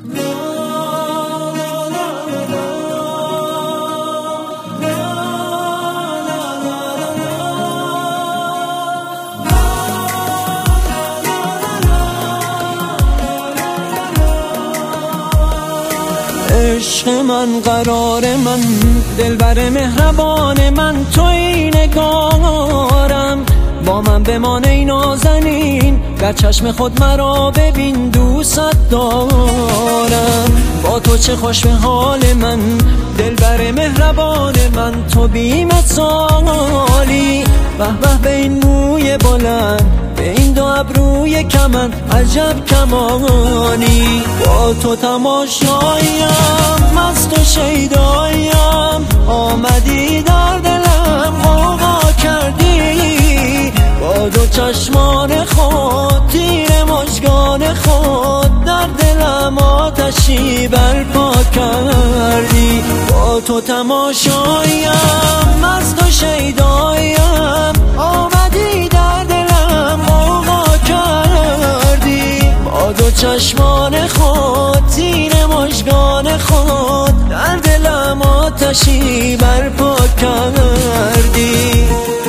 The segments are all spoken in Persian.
عشق من، قرار من، دلبر مهربان من، توی نگارم. با من بمان ای نازنین، در چشم خود مرا ببین، دوست دارم. با تو چه خوش به حال من، دلبر مهربان من، تو بی مثالی. به به به این موی بلند، به این دو ابروی کمن، عجب کمانی. با تو تماشایم، مست و شیدایم، آمدی در دلم غوغا کردی. با دو چشمان خود، تیر مژگان خود، در دلم آتشی برپا کردی. با تو تماشایم، مست و شیدایم، آمدی در دلم غوغا کردی. با دو چشمان خود، تیر مژگان خود، در دلم آتشی برپا کردی.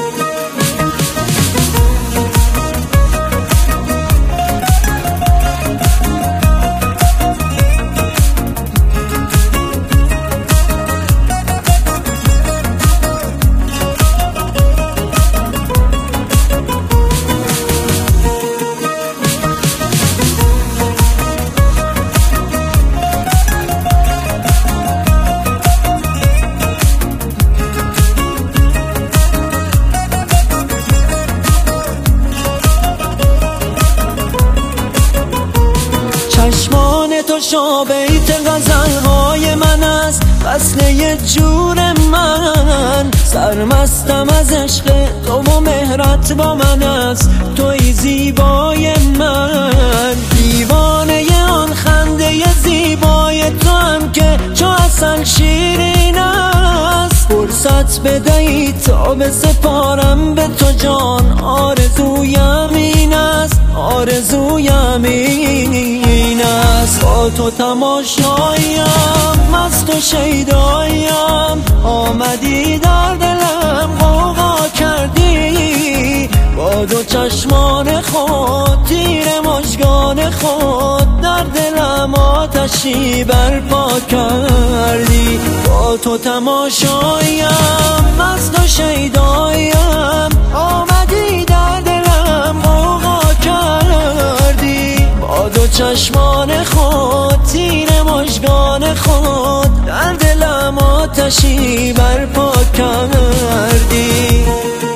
چشمان تو شابیت غزلهای من است، فصل یه جور من. سرمستم از عشق تو و مهرت با من است، توی زیبای من. دیوانه آن خنده زیبای تو هم که چو عسل شیرین است. فرصت بدهی تا به سپارم به تو جان، آرزویم این است، آرزویم این است. با تو تماشایم، مست و شیدایم، آمدی در دلم غوغا کردی. با دو چشمان خود، تیر مژگان خود، در دلم آتشی برپا کردی. با تو تماشایم، مست و شیدایم، آمدی در دلم غوغا کردی. با دو چشمان خود، تیر مژگان خود، در دلم آتشی برپا کردی.